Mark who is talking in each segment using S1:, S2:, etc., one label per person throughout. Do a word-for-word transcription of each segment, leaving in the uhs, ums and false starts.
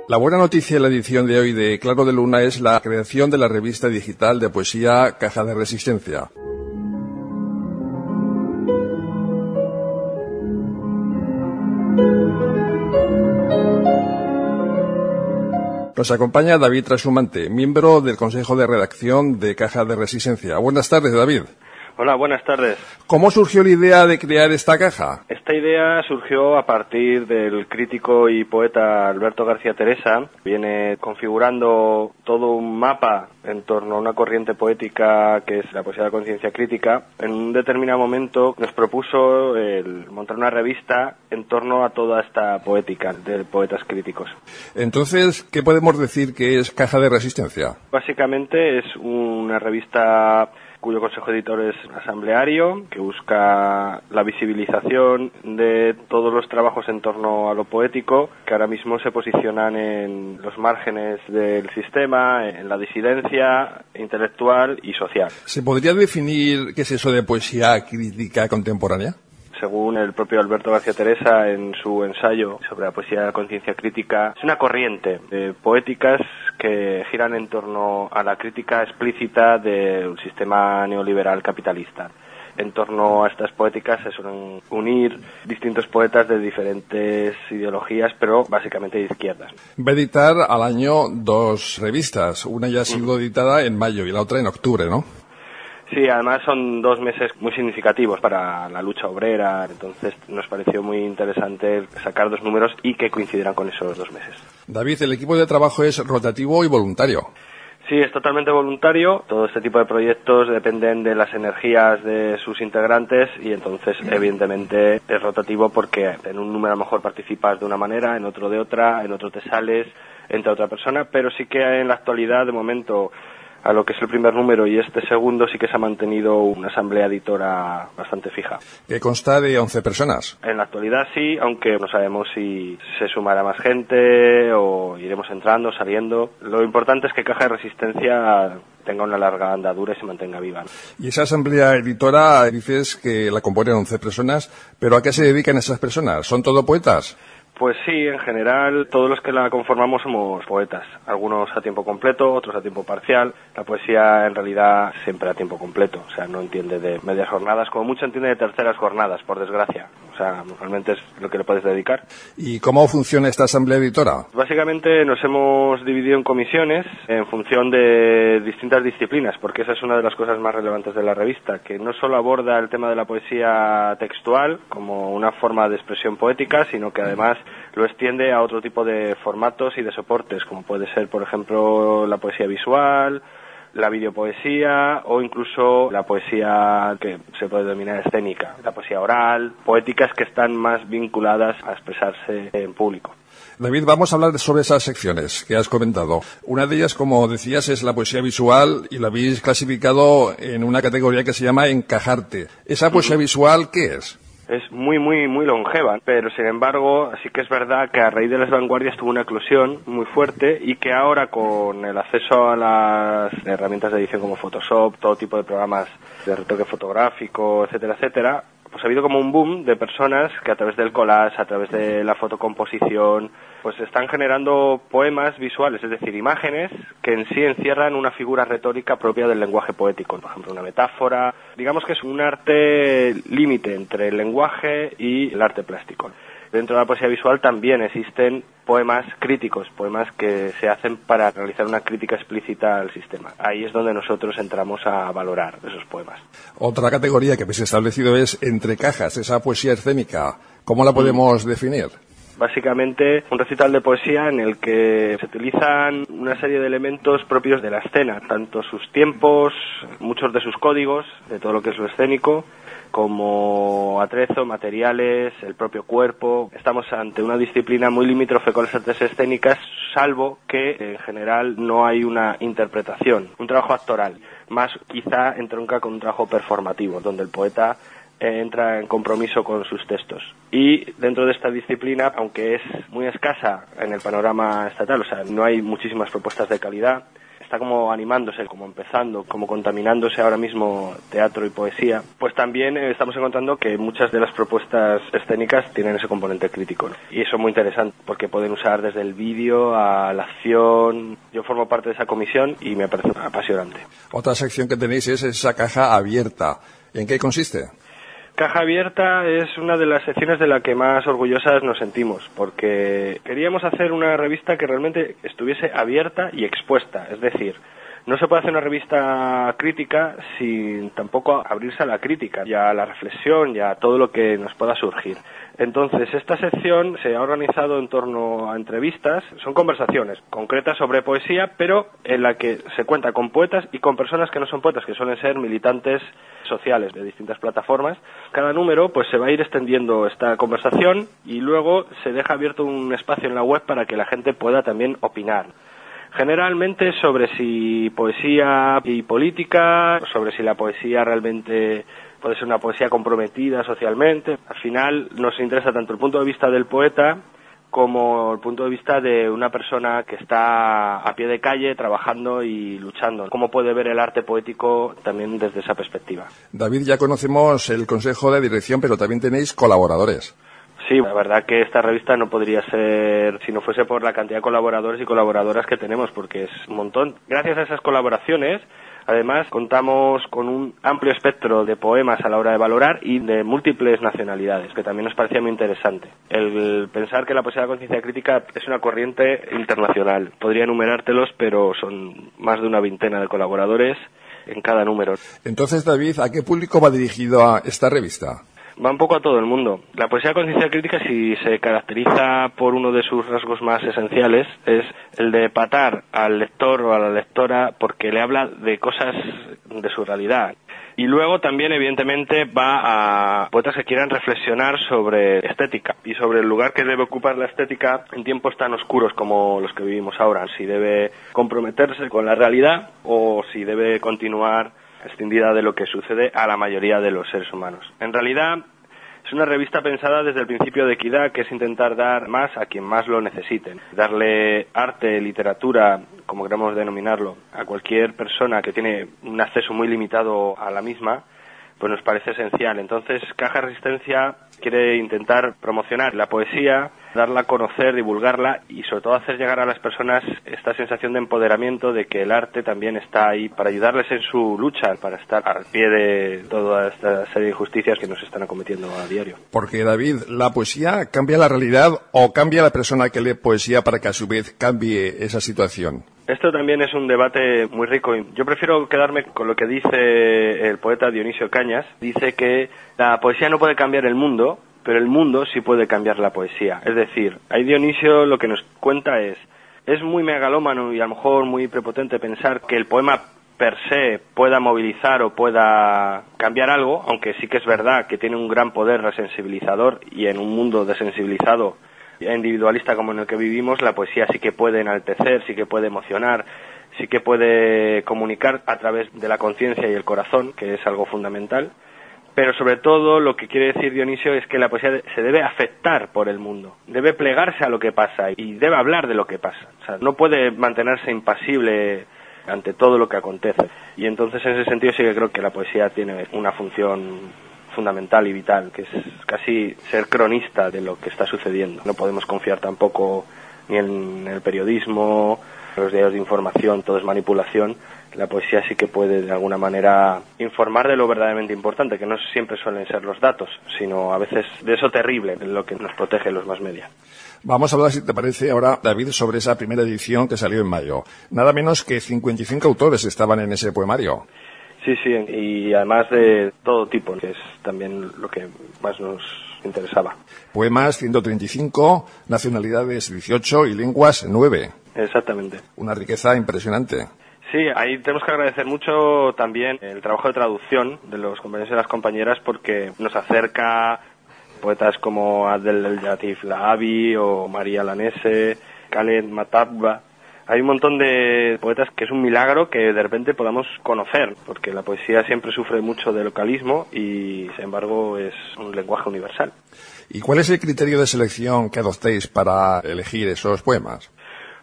S1: La buena noticia en la edición de hoy de Claro de Luna es la creación de la revista digital de poesía Caja de Resistencia. Nos acompaña David Trashumante, miembro del Consejo de Redacción de Caja de Resistencia. Buenas tardes, David.
S2: Hola, buenas tardes.
S1: ¿Cómo surgió la idea de crear esta caja?
S2: Esta idea surgió a partir del crítico y poeta Alberto García Teresa. Viene configurando todo un mapa en torno a una corriente poética que es la poesía de la conciencia crítica. En un determinado momento nos propuso el montar una revista en torno a toda esta poética de poetas críticos.
S1: Entonces, ¿qué podemos decir que es Caja de Resistencia?
S2: Básicamente es una revista cuyo consejo editor es asambleario, que busca la visibilización de todos los trabajos en torno a lo poético, que ahora mismo se posicionan en los márgenes del sistema, en la disidencia intelectual y social.
S1: ¿Se podría definir qué es eso de poesía crítica contemporánea?
S2: Según el propio Alberto García Teresa en su ensayo sobre la poesía de la conciencia crítica, es una corriente de poéticas que giran en torno a la crítica explícita del sistema neoliberal capitalista. En torno a estas poéticas se suelen unir distintos poetas de diferentes ideologías, pero básicamente de izquierdas.
S1: Va a editar al año dos revistas. Una ya ha sido editada en mayo y la otra en octubre, ¿no?
S2: Sí, además son dos meses muy significativos para la lucha obrera, entonces nos pareció muy interesante sacar dos números y que coincidieran con esos dos meses.
S1: David, el equipo de trabajo es rotativo y voluntario.
S2: Sí, es totalmente voluntario. Todo este tipo de proyectos dependen de las energías de sus integrantes y entonces, evidentemente, es rotativo porque en un número a lo mejor participas de una manera, en otro de otra, en otro te sales, entra otra persona, pero sí que en la actualidad, de momento, a lo que es el primer número y este segundo, sí que se ha mantenido una asamblea editora bastante fija.
S1: Que consta de once personas.
S2: En la actualidad sí, aunque no sabemos si se sumará más gente o iremos entrando, saliendo. Lo importante es que Caja de Resistencia tenga una larga andadura y se mantenga viva.
S1: Y esa asamblea editora, dices que la componen once personas, pero ¿a qué se dedican esas personas? ¿Son todo poetas?
S2: Pues sí, en general todos los que la conformamos somos poetas, algunos a tiempo completo, otros a tiempo parcial. La poesía en realidad siempre a tiempo completo, o sea, no entiende de medias jornadas, como mucho entiende de terceras jornadas, por desgracia. O sea, normalmente es lo que le puedes dedicar.
S1: ¿Y cómo funciona esta asamblea editora?
S2: Básicamente nos hemos dividido en comisiones en función de distintas disciplinas, porque esa es una de las cosas más relevantes de la revista, que no solo aborda el tema de la poesía textual como una forma de expresión poética, sino que además lo extiende a otro tipo de formatos y de soportes, como puede ser, por ejemplo, la poesía visual, la videopoesía o incluso la poesía que se puede denominar escénica, la poesía oral, poéticas que están más vinculadas a expresarse en público.
S1: David, vamos a hablar sobre esas secciones que has comentado. Una de ellas, como decías, es la poesía visual y la habéis clasificado en una categoría que se llama encajarte. ¿Esa poesía visual qué es?
S2: Es muy, muy, muy longeva, pero sin embargo, sí que es verdad que a raíz de las vanguardias tuvo una eclosión muy fuerte y que ahora con el acceso a las herramientas de edición como Photoshop, todo tipo de programas de retoque fotográfico, etcétera, etcétera, pues ha habido como un boom de personas que a través del collage, a través de la fotocomposición, pues están generando poemas visuales, es decir, imágenes que en sí encierran una figura retórica propia del lenguaje poético, por ejemplo, una metáfora. Digamos que es un arte límite entre el lenguaje y el arte plástico. Dentro de la poesía visual también existen poemas críticos, poemas que se hacen para realizar una crítica explícita al sistema. Ahí es donde nosotros entramos a valorar esos poemas.
S1: Otra categoría que habéis establecido es entre cajas, esa poesía escénica. ¿Cómo la podemos mm. definir?
S2: Básicamente un recital de poesía en el que se utilizan una serie de elementos propios de la escena, tanto sus tiempos, muchos de sus códigos, de todo lo que es lo escénico, como atrezo, materiales, el propio cuerpo. Estamos ante una disciplina muy limítrofe con las artes escénicas, salvo que en general no hay una interpretación, un trabajo actoral, más quizá entronca con un trabajo performativo, donde el poeta entra en compromiso con sus textos. Y dentro de esta disciplina, aunque es muy escasa en el panorama estatal, o sea, no hay muchísimas propuestas de calidad, está como animándose, como empezando, como contaminándose ahora mismo teatro y poesía, pues también eh, estamos encontrando que muchas de las propuestas escénicas tienen ese componente crítico, ¿no? Y eso es muy interesante, porque pueden usar desde el vídeo a la acción. Yo formo parte de esa comisión y me parece apasionante.
S1: Otra sección que tenéis es esa caja abierta. ¿En qué consiste?
S2: Caja Abierta es una de las secciones de la que más orgullosas nos sentimos, porque queríamos hacer una revista que realmente estuviese abierta y expuesta, es decir, no se puede hacer una revista crítica sin tampoco abrirse a la crítica y a la reflexión y a todo lo que nos pueda surgir. Entonces, esta sección se ha organizado en torno a entrevistas, son conversaciones concretas sobre poesía, pero en la que se cuenta con poetas y con personas que no son poetas, que suelen ser militantes sociales de distintas plataformas. Cada número pues se va a ir extendiendo esta conversación y luego se deja abierto un espacio en la web para que la gente pueda también opinar. Generalmente sobre si poesía y política, sobre si la poesía realmente puede ser una poesía comprometida socialmente. Al final nos interesa tanto el punto de vista del poeta como el punto de vista de una persona que está a pie de calle trabajando y luchando. ¿Cómo puede ver el arte poético también desde esa perspectiva?
S1: David, ya conocemos el consejo de dirección, pero también tenéis colaboradores.
S2: Sí, la verdad que esta revista no podría ser si no fuese por la cantidad de colaboradores y colaboradoras que tenemos, porque es un montón. Gracias a esas colaboraciones, además, contamos con un amplio espectro de poemas a la hora de valorar y de múltiples nacionalidades, que también nos parecía muy interesante. El pensar que la poesía de la conciencia crítica es una corriente internacional. Podría enumerártelos, pero son más de una veintena de colaboradores en cada número.
S1: Entonces, David, ¿a qué público va dirigida esta revista?
S2: Va un poco a todo el mundo. La poesía de conciencia crítica, si se caracteriza por uno de sus rasgos más esenciales, es el de patar al lector o a la lectora porque le habla de cosas de su realidad. Y luego también, evidentemente, va a poetas que quieran reflexionar sobre estética y sobre el lugar que debe ocupar la estética en tiempos tan oscuros como los que vivimos ahora. Si debe comprometerse con la realidad o si debe continuar escindida de lo que sucede a la mayoría de los seres humanos. En realidad, es una revista pensada desde el principio de equidad, que es intentar dar más a quien más lo necesiten. Darle arte, literatura, como queramos denominarlo, a cualquier persona que tiene un acceso muy limitado a la misma, pues nos parece esencial. Entonces, Caja Resistencia quiere intentar promocionar la poesía, darla a conocer, divulgarla y sobre todo hacer llegar a las personas esta sensación de empoderamiento, de que el arte también está ahí para ayudarles en su lucha, para estar al pie de toda esta serie de injusticias que nos están acometiendo a diario.
S1: Porque, David, ¿la poesía cambia la realidad o cambia la persona que lee poesía para que a su vez cambie esa situación?
S2: Esto también es un debate muy rico. Yo prefiero quedarme con lo que dice el poeta Dionisio Cañas. Dice que la poesía no puede cambiar el mundo, pero el mundo sí puede cambiar la poesía. Es decir, ahí Dionisio lo que nos cuenta es, es muy megalómano y a lo mejor muy prepotente pensar que el poema per se pueda movilizar o pueda cambiar algo, aunque sí que es verdad que tiene un gran poder resensibilizador y en un mundo desensibilizado individualista como en el que vivimos, la poesía sí que puede enaltecer, sí que puede emocionar, sí que puede comunicar a través de la conciencia y el corazón, que es algo fundamental. Pero sobre todo lo que quiere decir Dionisio es que la poesía se debe afectar por el mundo, debe plegarse a lo que pasa y debe hablar de lo que pasa. O sea, no puede mantenerse impasible ante todo lo que acontece. Y entonces en ese sentido sí que creo que la poesía tiene una función fundamental y vital, que es casi ser cronista de lo que está sucediendo. No podemos confiar tampoco ni en el periodismo, los diarios de información, todo es manipulación. La poesía sí que puede de alguna manera informar de lo verdaderamente importante, que no siempre suelen ser los datos, sino a veces de eso terrible, de lo que nos protege los más media.
S1: Vamos a hablar, si te parece, ahora, David, sobre esa primera edición que salió en mayo. Nada menos que cincuenta y cinco autores estaban en ese poemario.
S2: Sí, sí, y además de todo tipo, que es también lo que más nos interesaba.
S1: Poemas ciento treinta y cinco, nacionalidades dieciocho y lenguas nueve.
S2: Exactamente.
S1: Una riqueza impresionante.
S2: Sí, ahí tenemos que agradecer mucho también el trabajo de traducción de los compañeros y las compañeras, porque nos acerca poetas como Abdel El Latif Lahabi o María Lanese, Khaled Matabba. Hay un montón de poetas que es un milagro que de repente podamos conocer, porque la poesía siempre sufre mucho de localismo y, sin embargo, es un lenguaje universal.
S1: ¿Y cuál es el criterio de selección que adoptéis para elegir esos poemas?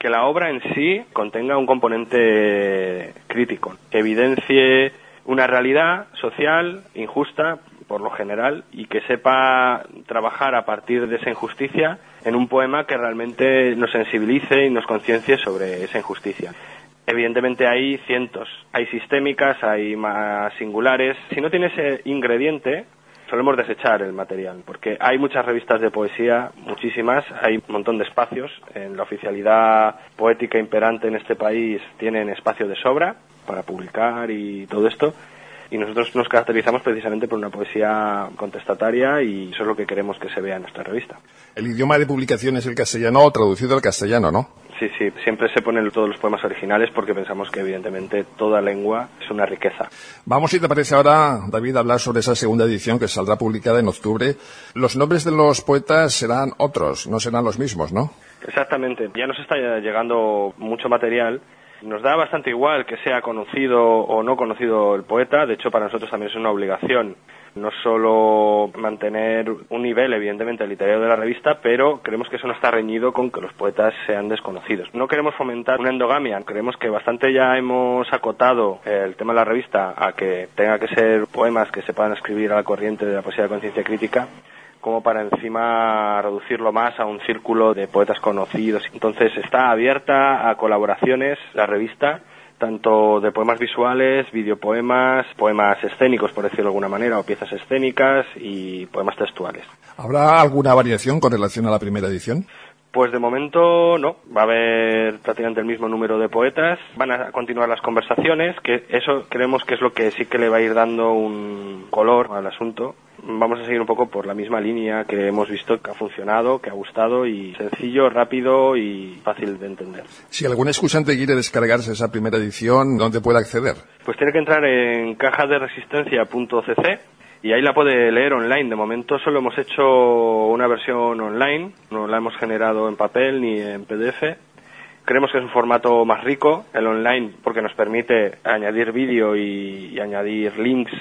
S2: que la obra en sí contenga un componente crítico, que evidencie una realidad social injusta, por lo general, y que sepa trabajar a partir de esa injusticia en un poema que realmente nos sensibilice y nos conciencie sobre esa injusticia. Evidentemente hay cientos, hay sistémicas, hay más singulares. Si no tiene ese ingrediente, solemos desechar el material, porque hay muchas revistas de poesía, muchísimas, hay un montón de espacios. En la oficialidad poética imperante en este país tienen espacio de sobra para publicar y todo esto, y nosotros nos caracterizamos precisamente por una poesía contestataria, y eso es lo que queremos que se vea en nuestra revista.
S1: El idioma de publicación es el castellano, traducido al castellano, ¿no?
S2: Sí, sí, siempre se ponen todos los poemas originales porque pensamos que evidentemente toda lengua es una riqueza.
S1: Vamos, si te parece ahora, David, a hablar sobre esa segunda edición que saldrá publicada en octubre. Los nombres de los poetas serán otros, no serán los mismos, ¿no?
S2: Exactamente, ya nos está llegando mucho material. Nos da bastante igual que sea conocido o no conocido el poeta. De hecho, para nosotros también es una obligación no solo mantener un nivel, evidentemente, literario de la revista, pero creemos que eso no está reñido con que los poetas sean desconocidos. No queremos fomentar una endogamia. Creemos que bastante ya hemos acotado el tema de la revista a que tenga que ser poemas que se puedan escribir a la corriente de la poesía de conciencia crítica, como para encima reducirlo más a un círculo de poetas conocidos. Entonces está abierta a colaboraciones la revista, tanto de poemas visuales, videopoemas, poemas escénicos, por decirlo de alguna manera, o piezas escénicas y poemas textuales.
S1: ¿Habrá alguna variación con relación a la primera edición?
S2: Pues de momento no, va a haber prácticamente el mismo número de poetas, van a continuar las conversaciones, que eso creemos que es lo que sí que le va a ir dando un color al asunto. Vamos a seguir un poco por la misma línea que hemos visto que ha funcionado, que ha gustado, y sencillo, rápido y fácil de entender.
S1: Si algún escuchante quiere descargarse esa primera edición, ¿dónde puede acceder?
S2: Pues tiene que entrar en caja de resistencia punto c c y ahí la puede leer online. De momento solo hemos hecho una versión online, no la hemos generado en papel ni en P D F. Creemos que es un formato más rico, el online, porque nos permite añadir vídeo y, y añadir links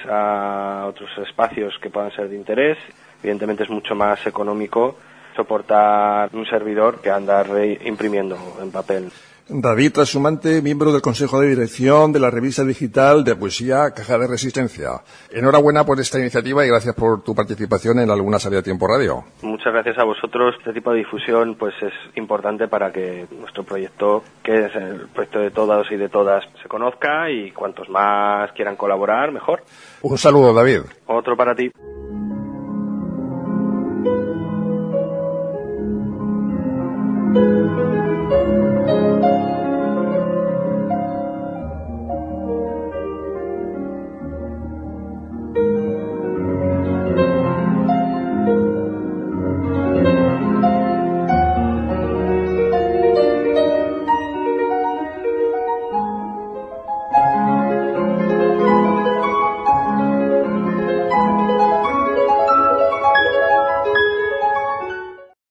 S2: a otros espacios que puedan ser de interés. Evidentemente es mucho más económico soportar un servidor que andar imprimiendo en papel.
S1: David Trashumante, miembro del Consejo de Dirección de la revista digital de poesía Caja de Resistencia. Enhorabuena por esta iniciativa y gracias por tu participación en Alguna Salida a Tiempo Radio.
S2: Muchas gracias a vosotros. Este tipo de difusión pues es importante para que nuestro proyecto, que es el proyecto de todos y de todas, se conozca, y cuantos más quieran colaborar, mejor.
S1: Un saludo, David.
S2: Otro para ti.